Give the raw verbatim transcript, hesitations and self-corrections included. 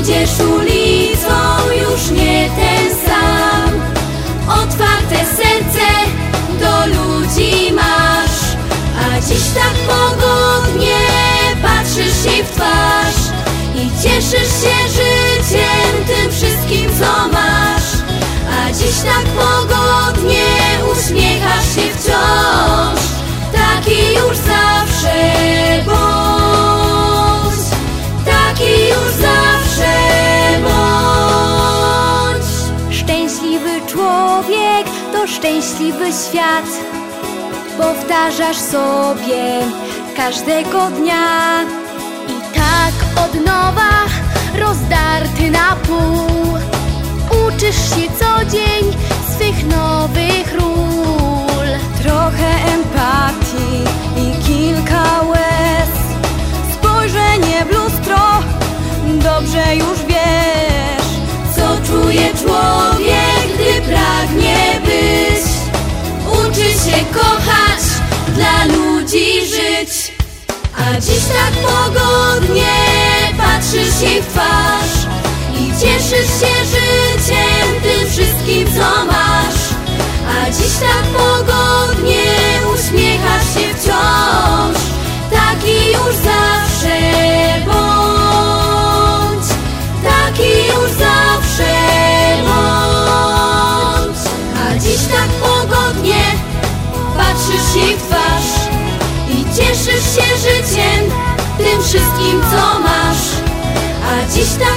Idziesz ulicą, już nie ten sam. Otwarte serce do ludzi masz, a dziś tak pogodnie patrzysz jej w twarz i cieszysz się życiem, tym wszystkim co masz. A dziś tak pogodnie uśmiechasz się wciąż, taki już zawsze bądź, taki już zawsze bądź. Szczęśliwy człowiek to szczęśliwy świat, powtarzasz sobie każdego dnia. I tak od nowa rozdarty na pół uczysz się co dzień swych nowych ról. Trochę empatii i kilka łez, spojrzenie w lustro, dobrze już wiesz, co czuje człowiek, gdy pragnie być. Uczy się kochać, dla ludzi żyć. A dziś tak pogodnie patrzysz jej w twarz i cieszysz się życiem, tym wszystkim co masz. A dziś tak pogodnie uśmiechasz się wciąż, taki już zawsze bądź, taki już zawsze bądź. A dziś tak pogodnie patrzysz jej w twarz i cieszysz się życiem, tym wszystkim co masz. A dziś tak